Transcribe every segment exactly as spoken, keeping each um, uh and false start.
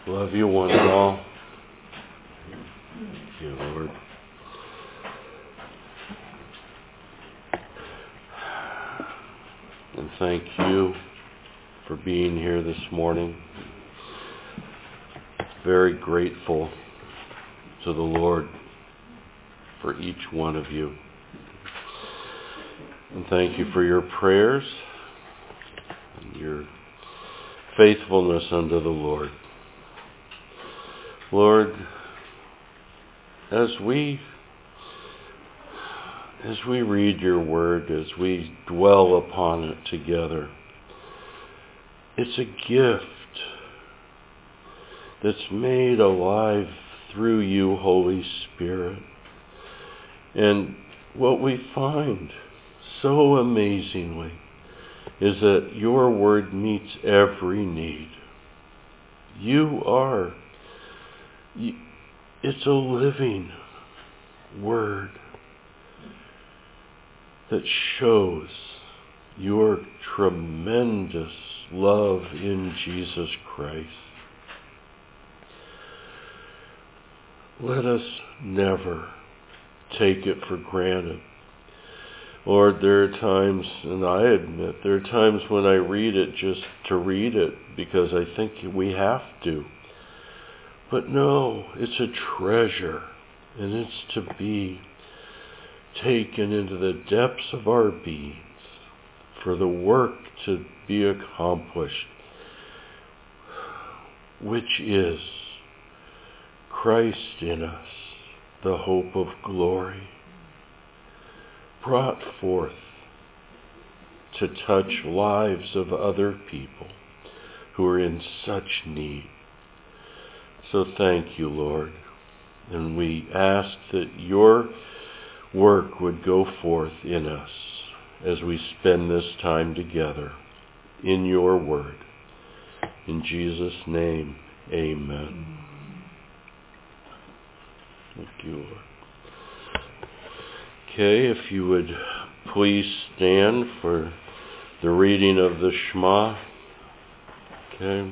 Love you one and all. Thank you, Lord. And thank you for being here this morning. Very grateful to the Lord for each one of you. And thank you for your prayers and your faithfulness unto the Lord. Lord, as we as we read your word, as we dwell upon it together, it's a gift that's made alive through you, Holy Spirit. And what we find so amazingly is that your word meets every need. You are It's a living word that shows your tremendous love in Jesus Christ. Let us never take it for granted. Lord, there are times, and I admit, there are times when I read it just to read it because I think we have to. But no, it's a treasure, and it's to be taken into the depths of our beings for the work to be accomplished, which is Christ in us, the hope of glory, brought forth to touch lives of other people who are in such need. So thank you, Lord, and we ask that your work would go forth in us as we spend this time together in your word. In Jesus' name, amen. Thank you, Lord. Okay, if you would please stand for the reading of the Shema. Okay.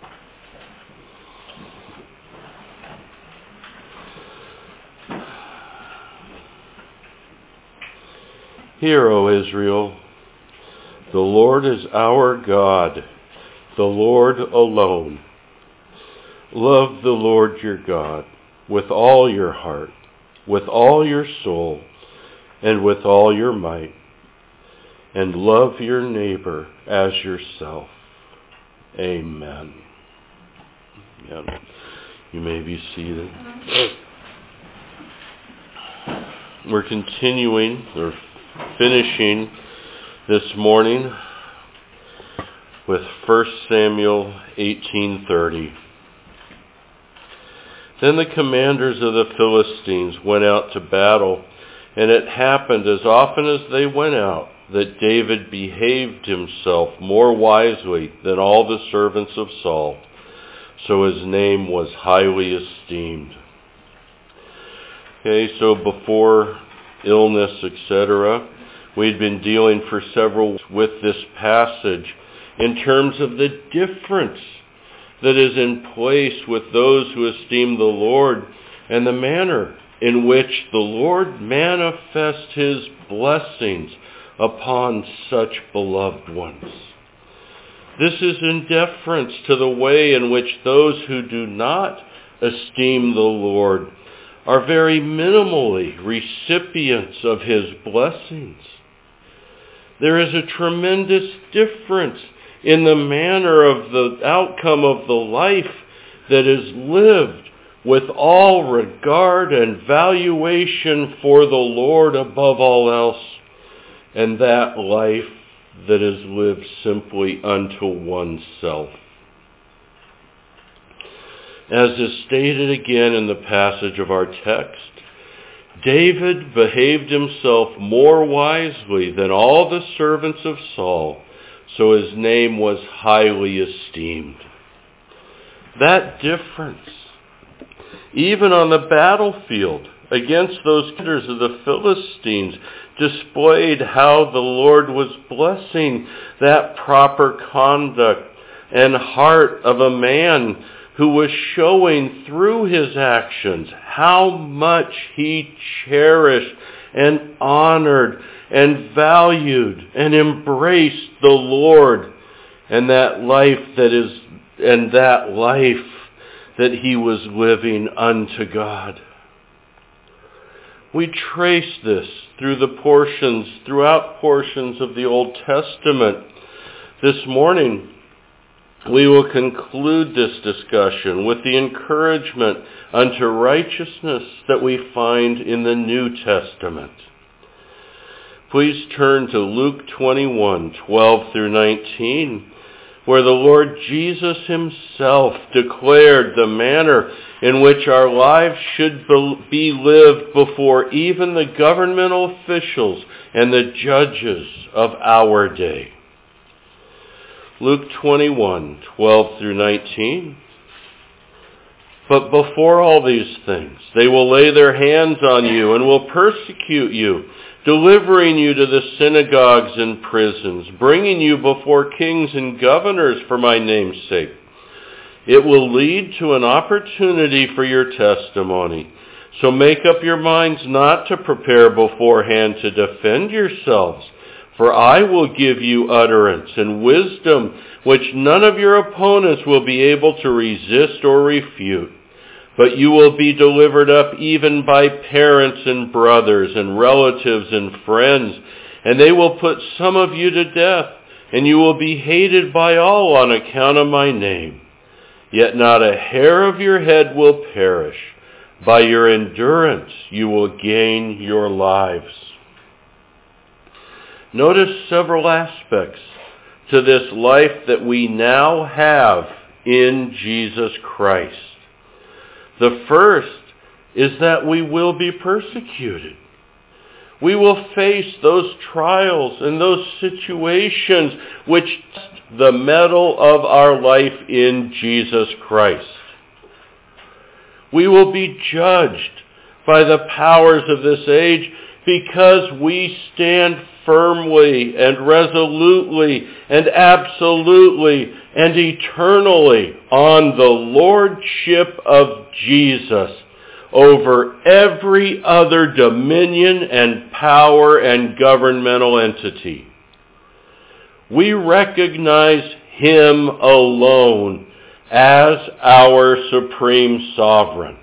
Hear, O Israel, the Lord is our God, the Lord alone. Love the Lord your God with all your heart, with all your soul, and with all your might, and love your neighbor as yourself. Amen. Amen. You may be seated. We're continuing, or finishing this morning with First Samuel eighteen thirty. Then the commanders of the Philistines went out to battle, and it happened as often as they went out that David behaved himself more wisely than all the servants of Saul, so his name was highly esteemed. Okay, so before illness, et cetera, we'd been dealing for several weeks with this passage in terms of the difference that is in place with those who esteem the Lord and the manner in which the Lord manifests his blessings upon such beloved ones. This is in deference to the way in which those who do not esteem the Lord are very minimally recipients of his blessings. There is a tremendous difference in the manner of the outcome of the life that is lived with all regard and valuation for the Lord above all else, and that life that is lived simply unto oneself. As is stated again in the passage of our text, David behaved himself more wisely than all the servants of Saul, so his name was highly esteemed. That difference, even on the battlefield against those leaders of the Philistines, displayed how the Lord was blessing that proper conduct and heart of a man who was showing through his actions how much he cherished and honored and valued and embraced the Lord and that life that is and that life that he was living unto God. We trace this through the portions, throughout portions of the Old Testament. This morning, we will conclude this discussion with the encouragement unto righteousness that we find in the New Testament. Please turn to Luke twenty-one, twelve through nineteen, where the Lord Jesus himself declared the manner in which our lives should be lived before even the governmental officials and the judges of our day. Luke twenty-one, twelve through nineteen. But before all these things, they will lay their hands on you and will persecute you, delivering you to the synagogues and prisons, bringing you before kings and governors for my name's sake. It will lead to an opportunity for your testimony. So make up your minds not to prepare beforehand to defend yourselves, for I will give you utterance and wisdom which none of your opponents will be able to resist or refute. But you will be delivered up even by parents and brothers and relatives and friends, and they will put some of you to death, and you will be hated by all on account of my name. Yet not a hair of your head will perish. By your endurance you will gain your lives. Notice several aspects to this life that we now have in Jesus Christ. The first is that we will be persecuted. We will face those trials and those situations which test the mettle of our life in Jesus Christ. We will be judged by the powers of this age because we stand firmly and resolutely and absolutely and eternally on the lordship of Jesus over every other dominion and power and governmental entity. We recognize him alone as our supreme sovereign.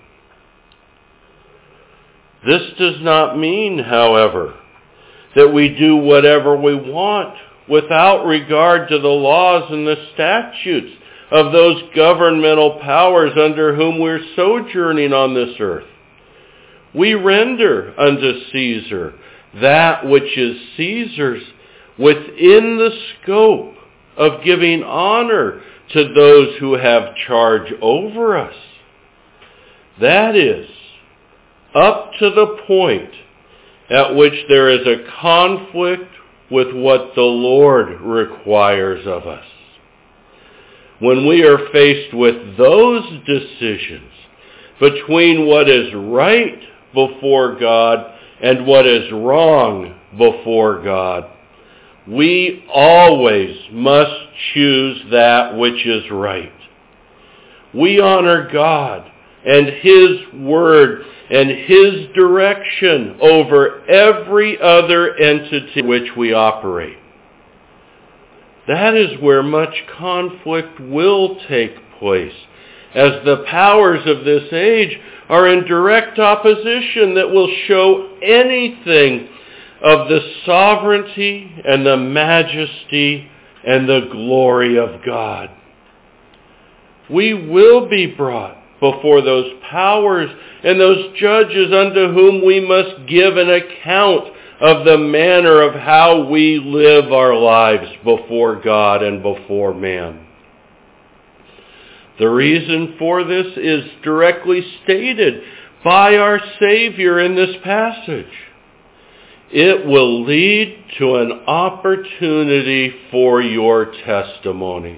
This does not mean, however, that we do whatever we want without regard to the laws and the statutes of those governmental powers under whom we're sojourning on this earth. We render unto Caesar that which is Caesar's within the scope of giving honor to those who have charge over us. That is, up to the point at which there is a conflict with what the Lord requires of us. When we are faced with those decisions between what is right before God and what is wrong before God, we always must choose that which is right. We honor God and his word and his direction over every other entity in which we operate. That is where much conflict will take place, as the powers of this age are in direct opposition that will show anything of the sovereignty and the majesty and the glory of God. We will be brought before those powers and those judges unto whom we must give an account of the manner of how we live our lives before God and before man. The reason for this is directly stated by our Savior in this passage. It will lead to an opportunity for your testimony.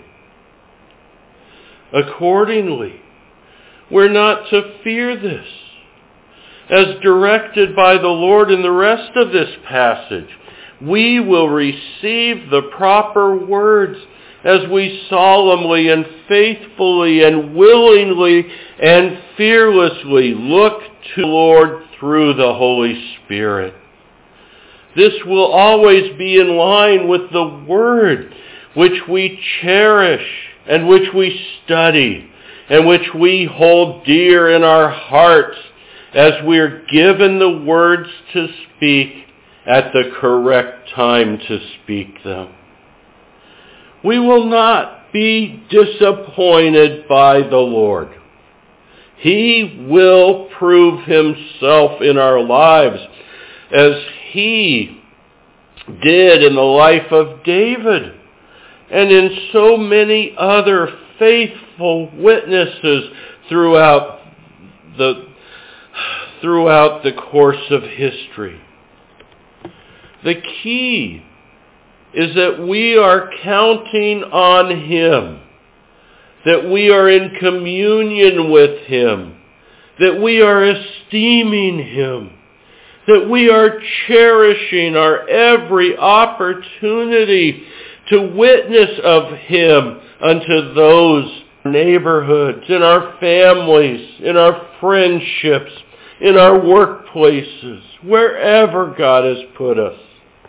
Accordingly, we're not to fear this. As directed by the Lord in the rest of this passage, we will receive the proper words as we solemnly and faithfully and willingly and fearlessly look to the Lord through the Holy Spirit. This will always be in line with the Word, which we cherish and which we study and which we hold dear in our hearts as we're given the words to speak at the correct time to speak them. We will not be disappointed by the Lord. He will prove himself in our lives as he did in the life of David and in so many other faithful witnesses throughout the, throughout the course of history. The key is that we are counting on him, that we are in communion with him, that we are esteeming him, that we are cherishing our every opportunity to witness of him unto those neighborhoods, in our families, in our friendships, in our workplaces, wherever God has put us.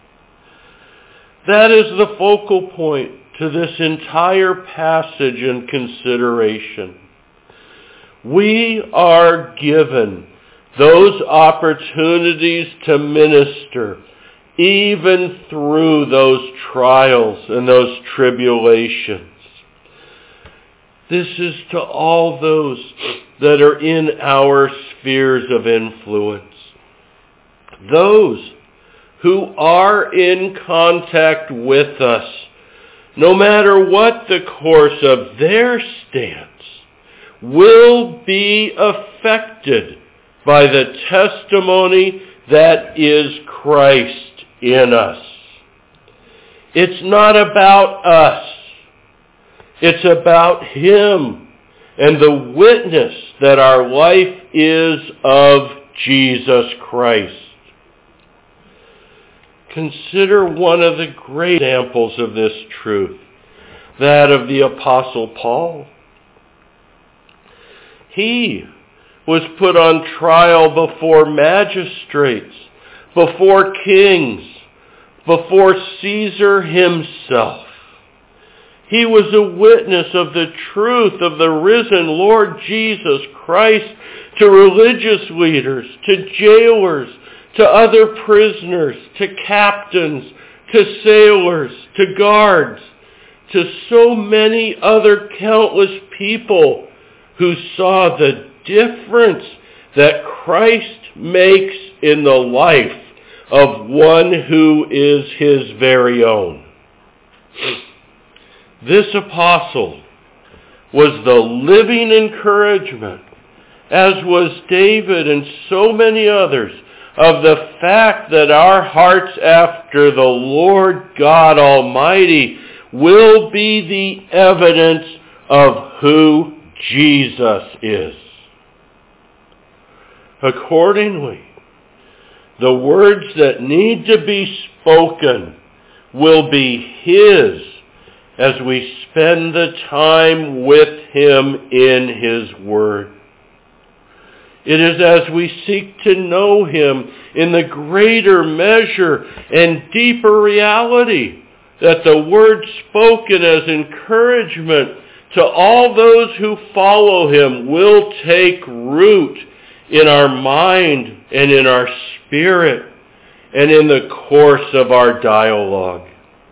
That is the focal point to this entire passage and consideration. We are given those opportunities to minister even through those trials and those tribulations. This is to all those that are in our spheres of influence. Those who are in contact with us, no matter what the course of their stance, will be affected by the testimony that is Christ in us. It's not about us. It's about him and the witness that our life is of Jesus Christ. Consider one of the great examples of this truth, that of the Apostle Paul. He was put on trial before magistrates, before kings, before Caesar himself. He was a witness of the truth of the risen Lord Jesus Christ to religious leaders, to jailers, to other prisoners, to captains, to sailors, to guards, to so many other countless people who saw the difference that Christ makes in the life of one who is his very own. This apostle was the living encouragement, as was David and so many others, of the fact that our hearts after the Lord God Almighty will be the evidence of who Jesus is. Accordingly, the words that need to be spoken will be his as we spend the time with him in his word. It is as we seek to know him in the greater measure and deeper reality that the word spoken as encouragement to all those who follow him will take root in our mind and in our spirit and in the course of our dialogue.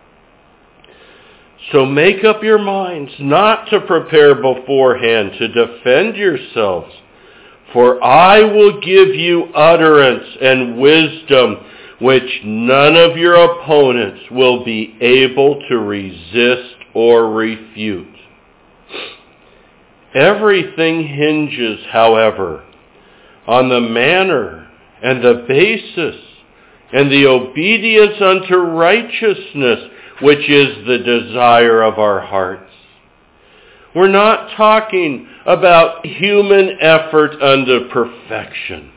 So make up your minds not to prepare beforehand to defend yourselves, for I will give you utterance and wisdom which none of your opponents will be able to resist or refute. Everything hinges, however, on the manner and the basis and the obedience unto righteousness, which is the desire of our hearts. We're not talking about human effort unto perfection.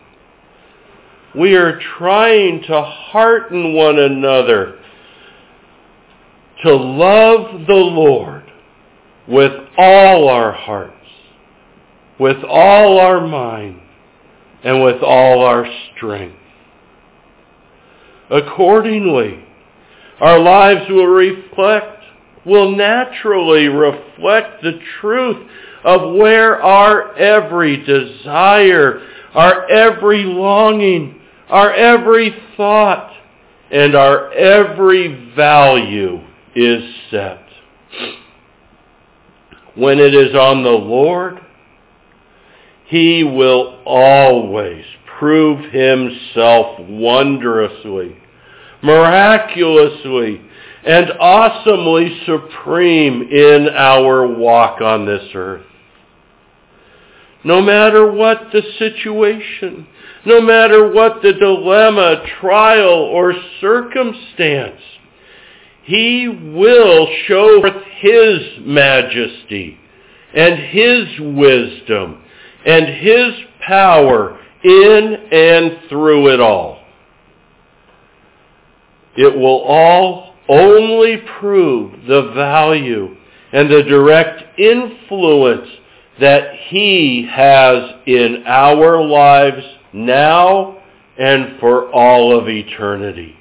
We are trying to hearten one another to love the Lord with all our hearts, with all our mind, and with all our strength. Accordingly, our lives will reflect, will naturally reflect the truth of where our every desire, our every longing, our every thought, and our every value is set. When it is on the Lord, He will always prove Himself wondrously, miraculously, and awesomely supreme in our walk on this earth. No matter what the situation, no matter what the dilemma, trial, or circumstance, He will show forth His majesty and His wisdom and His power in and through it all. It will all only prove the value and the direct influence that He has in our lives now and for all of eternity.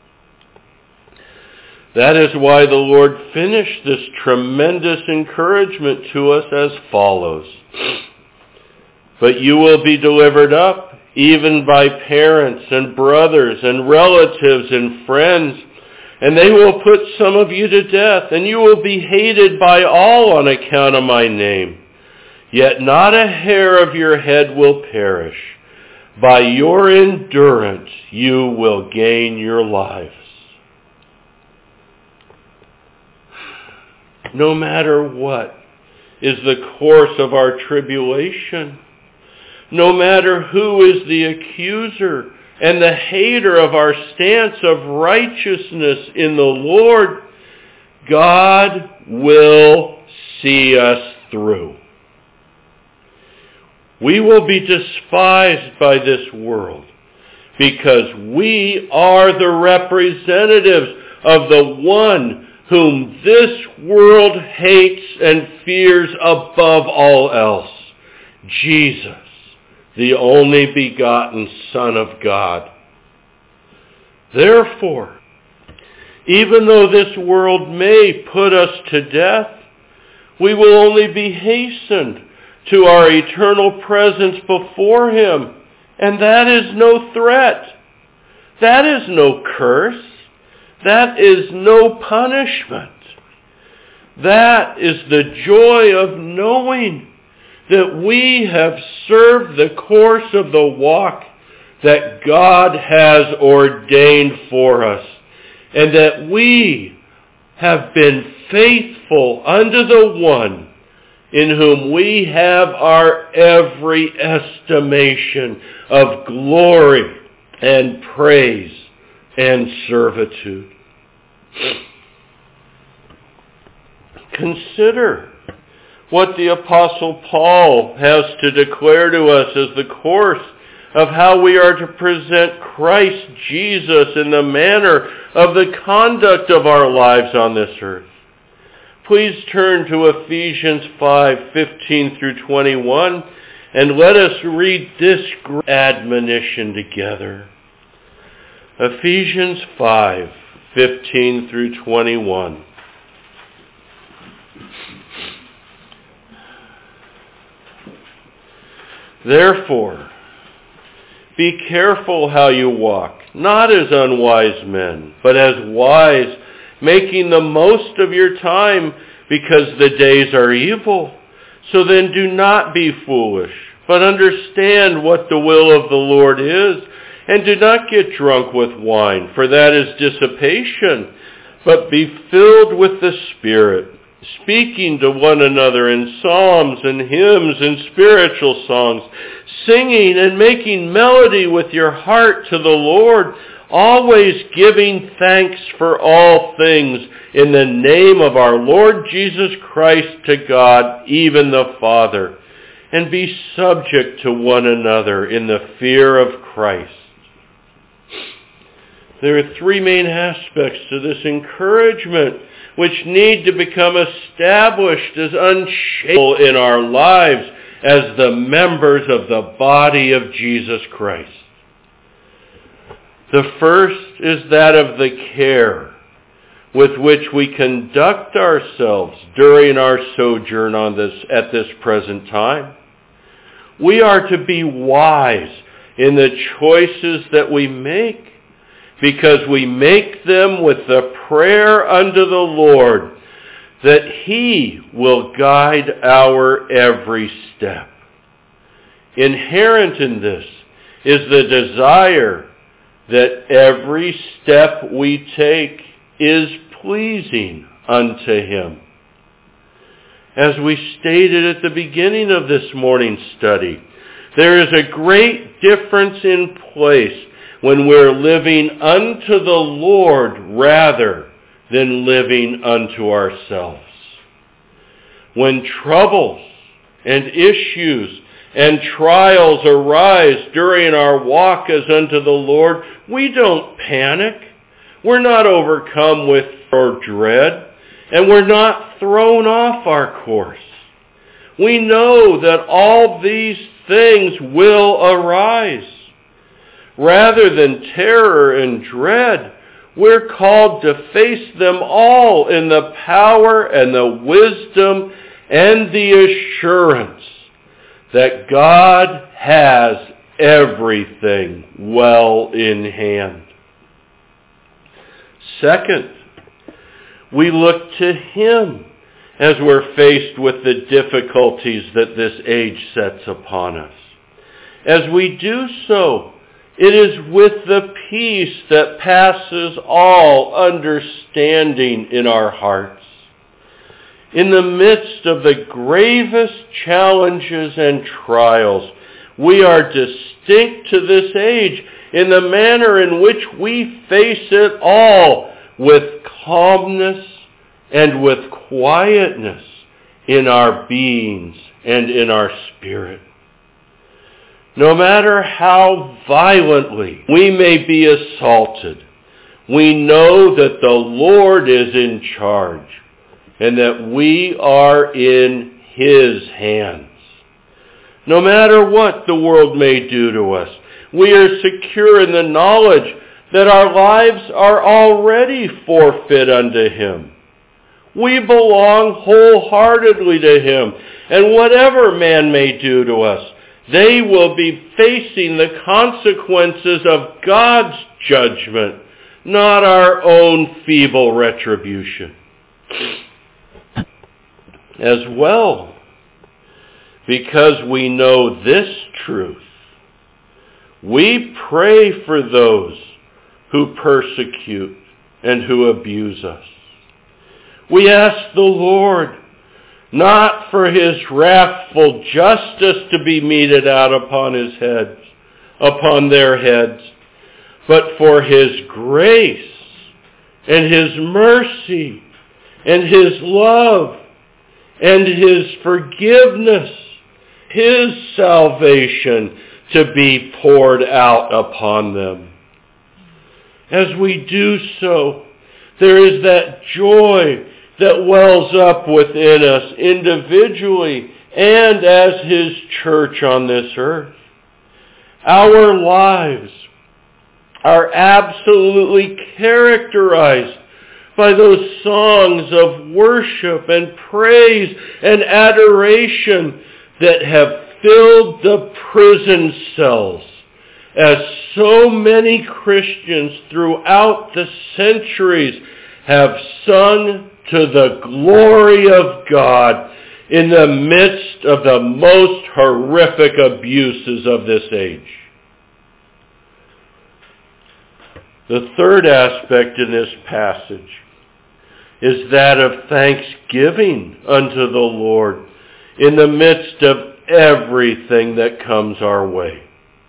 That is why the Lord finished this tremendous encouragement to us as follows. But you will be delivered up, even by parents and brothers and relatives and friends, and they will put some of you to death, and you will be hated by all on account of my name. Yet not a hair of your head will perish. By your endurance you will gain your lives. No matter what is the course of our tribulation, no matter who is the accuser and the hater of our stance of righteousness in the Lord, God will see us through. We will be despised by this world because we are the representatives of the one whom this world hates and fears above all else, Jesus, the only begotten Son of God. Therefore, even though this world may put us to death, we will only be hastened to our eternal presence before Him, and that is no threat. That is no curse. That is no punishment. That is the joy of knowing that we have served the course of the walk that God has ordained for us, and that we have been faithful unto the one in whom we have our every estimation of glory and praise and servitude. Consider what the Apostle Paul has to declare to us as the course of how we are to present Christ Jesus in the manner of the conduct of our lives on this earth. Please turn to Ephesians five, fifteen through twenty-one, and let us read this admonition together. Ephesians five, fifteen through twenty-one. Therefore, be careful how you walk, not as unwise men, but as wise, making the most of your time, because the days are evil. So then do not be foolish, but understand what the will of the Lord is, and do not get drunk with wine, for that is dissipation, but be filled with the Spirit, speaking to one another in psalms and hymns and spiritual songs, singing and making melody with your heart to the Lord, always giving thanks for all things in the name of our Lord Jesus Christ to God, even the Father, and be subject to one another in the fear of Christ. There are three main aspects to this encouragement which need to become established as unshakable in our lives as the members of the body of Jesus Christ. The first is that of the care with which we conduct ourselves during our sojourn on this, at this present time. We are to be wise in the choices that we make, because we make them with the prayer unto the Lord that He will guide our every step. Inherent in this is the desire that every step we take is pleasing unto Him. As we stated at the beginning of this morning's study, there is a great difference in place when we're living unto the Lord rather than living unto ourselves. When troubles and issues and trials arise during our walk as unto the Lord, we don't panic. We're not overcome with or dread, and we're not thrown off our course. We know that all these things will arise. Rather than terror and dread, we're called to face them all in the power and the wisdom and the assurance that God has everything well in hand. Second, we look to Him as we're faced with the difficulties that this age sets upon us. As we do so, it is with the peace that passes all understanding in our hearts. In the midst of the gravest challenges and trials, we are distinct to this age in the manner in which we face it all with calmness and with quietness in our beings and in our spirit. No matter how violently we may be assaulted, we know that the Lord is in charge and that we are in His hands. No matter what the world may do to us, we are secure in the knowledge that our lives are already forfeit unto Him. We belong wholeheartedly to Him, and whatever man may do to us, they will be facing the consequences of God's judgment, not our own feeble retribution. As well, because we know this truth, we pray for those who persecute and who abuse us. We ask the Lord not for His wrathful justice to be meted out upon his heads, upon their heads, but for His grace and His mercy and His love and His forgiveness, His salvation to be poured out upon them. As we do so, there is that joy that wells up within us individually and as His church on this earth. Our lives are absolutely characterized by those songs of worship and praise and adoration that have filled the prison cells, as so many Christians throughout the centuries have sung to the glory of God in the midst of the most horrific abuses of this age. The third aspect in this passage is that of thanksgiving unto the Lord in the midst of everything that comes our way.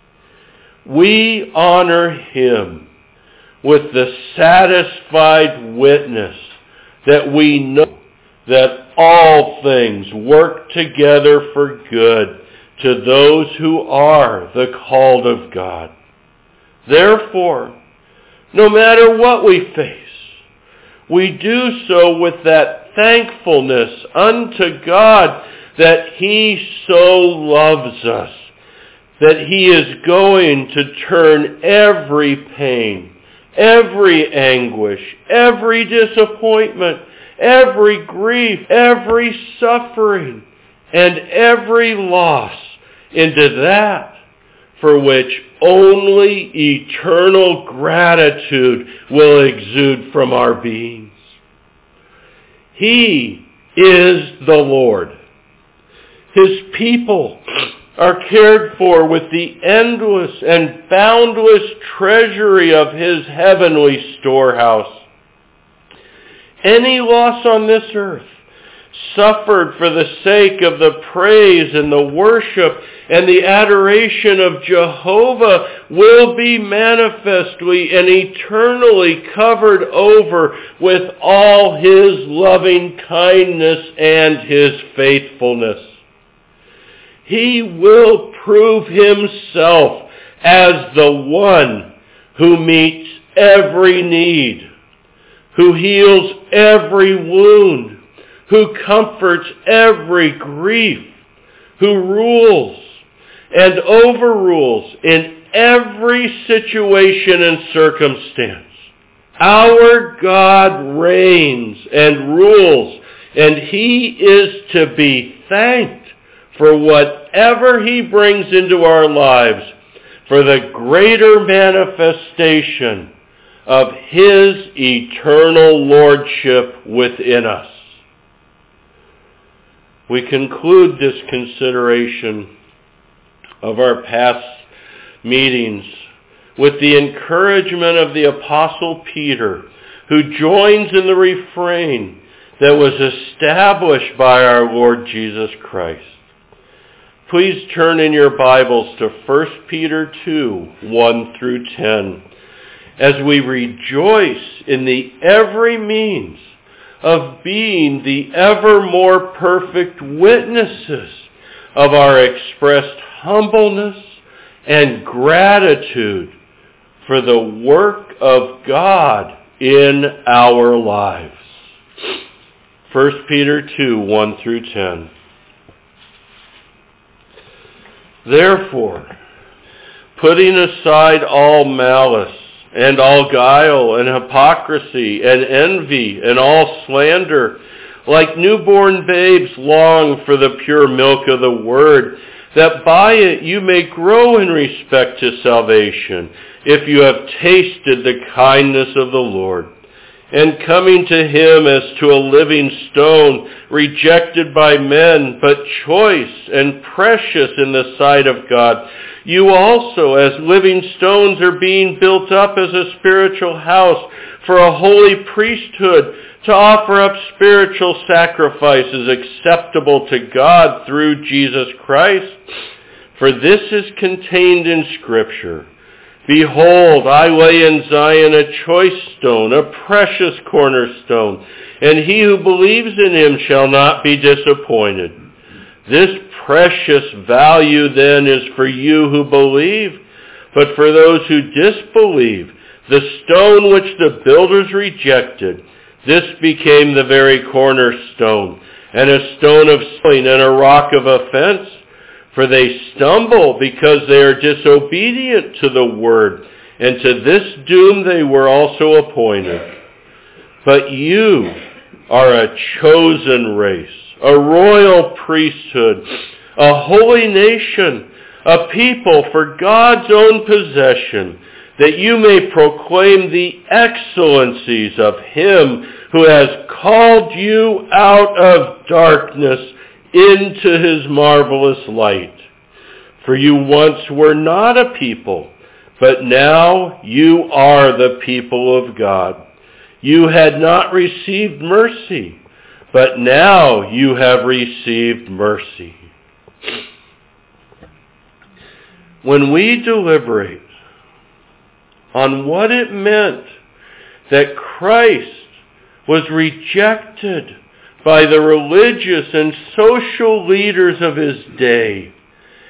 We honor Him with the satisfied witness that we know that all things work together for good to those who are the called of God. Therefore, no matter what we face, we do so with that thankfulness unto God that He so loves us, that He is going to turn every pain, every anguish, every disappointment, every grief, every suffering, and every loss into that for which only eternal gratitude will exude from our beings. He is the Lord. His people are cared for with the endless and boundless treasury of His heavenly storehouse. Any loss on this earth suffered for the sake of the praise and the worship and the adoration of Jehovah will be manifestly and eternally covered over with all His loving kindness and His faithfulness. He will prove Himself as the one who meets every need, who heals every wound, who comforts every grief, who rules and overrules in every situation and circumstance. Our God reigns and rules, and He is to be thanked for whatever He brings into our lives, for the greater manifestation of His eternal lordship within us. We conclude this consideration of our past meetings with the encouragement of the Apostle Peter, who joins in the refrain that was established by our Lord Jesus Christ. Please turn in your Bibles to First Peter two, one through ten, as we rejoice in the every means of being the ever more perfect witnesses of our expressed humbleness and gratitude for the work of God in our lives. First Peter two, one through ten. Therefore, putting aside all malice, and all guile, and hypocrisy, and envy, and all slander, like newborn babes long for the pure milk of the word, that by it you may grow in respect to salvation, if you have tasted the kindness of the Lord. And coming to Him as to a living stone, rejected by men, but choice and precious in the sight of God, you also, as living stones, are being built up as a spiritual house for a holy priesthood, to offer up spiritual sacrifices acceptable to God through Jesus Christ. For this is contained in Scripture. Behold, I lay in Zion a choice stone, a precious cornerstone, and he who believes in Him shall not be disappointed. This precious value then is for you who believe, but for those who disbelieve, the stone which the builders rejected, this became the very cornerstone, and a stone of stumbling and a rock of offense. For they stumble because they are disobedient to the word, and to this doom they were also appointed. But you are a chosen race, a royal priesthood, a holy nation, a people for God's own possession, that you may proclaim the excellencies of Him who has called you out of darkness into His marvelous light. For you once were not a people, but now you are the people of God. You had not received mercy, but now you have received mercy. When we deliberate on what it meant that Christ was rejected by the religious and social leaders of His day,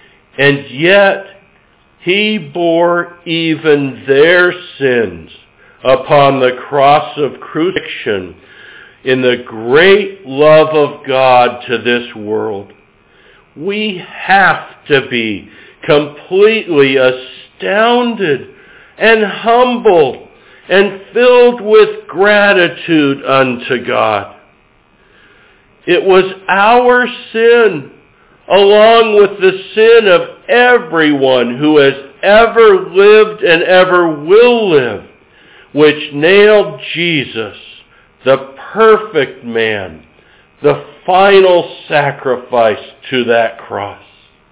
and yet He bore even their sins upon the cross of crucifixion in the great love of God to this world, we have to be completely astounded and humbled and filled with gratitude unto God. It was our sin, along with the sin of everyone who has ever lived and ever will live, which nailed Jesus, the perfect man, the final sacrifice, to that cross.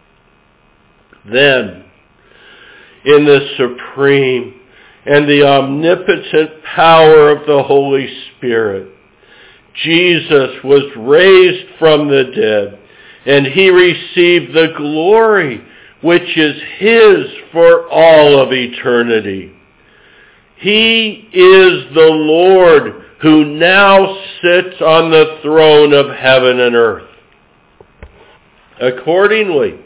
Then, in the supreme and the omnipotent power of the Holy Spirit, Jesus was raised from the dead, and he received the glory which is his for all of eternity. He is the Lord who now sits on the throne of heaven and earth. Accordingly,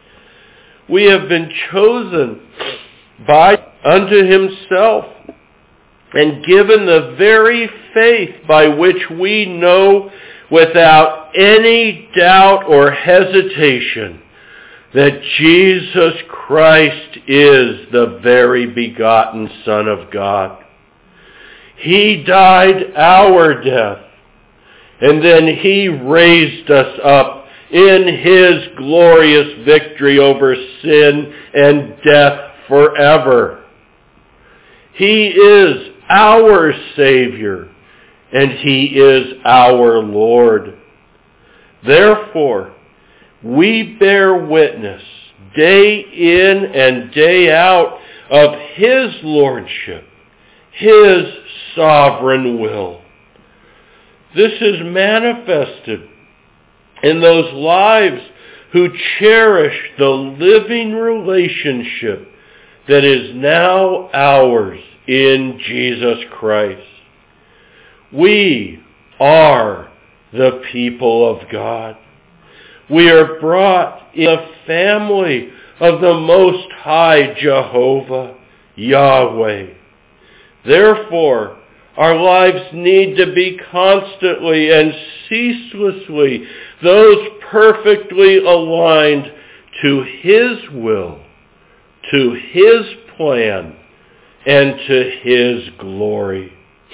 we have been chosen by unto himself and given the very faith by which we know without any doubt or hesitation that Jesus Christ is the very begotten Son of God. He died our death, and then he raised us up in his glorious victory over sin and death forever. He is our Savior, and he is our Lord. Therefore, we bear witness day in and day out of his lordship, his sovereign will. This is manifested in those lives who cherish the living relationship that is now ours in Jesus Christ. We are the people of God. We are brought in the family of the Most High Jehovah, Yahweh. Therefore, our lives need to be constantly and ceaselessly those perfectly aligned to his will, to his plan, and to his glory.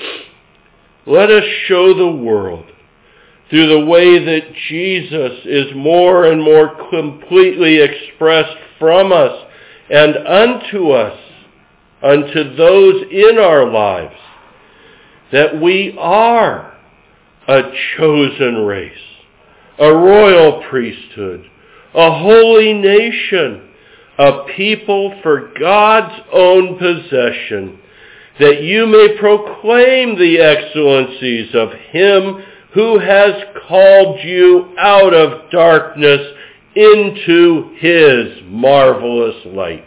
Let us show the world, through the way that Jesus is more and more completely expressed from us and unto us, unto those in our lives, that we are a chosen race, a royal priesthood, a holy nation, a people for God's own possession, that you may proclaim the excellencies of him who has called you out of darkness into his marvelous light.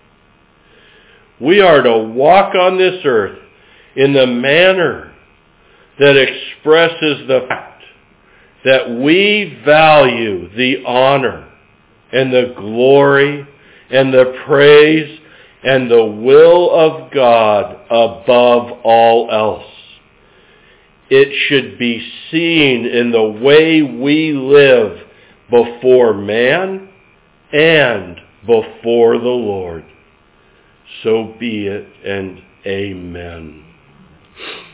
We are to walk on this earth in the manner that expresses the fact that we value the honor and the glory and the praise and the will of God above all else. It should be seen in the way we live before man and before the Lord. So be it, and amen.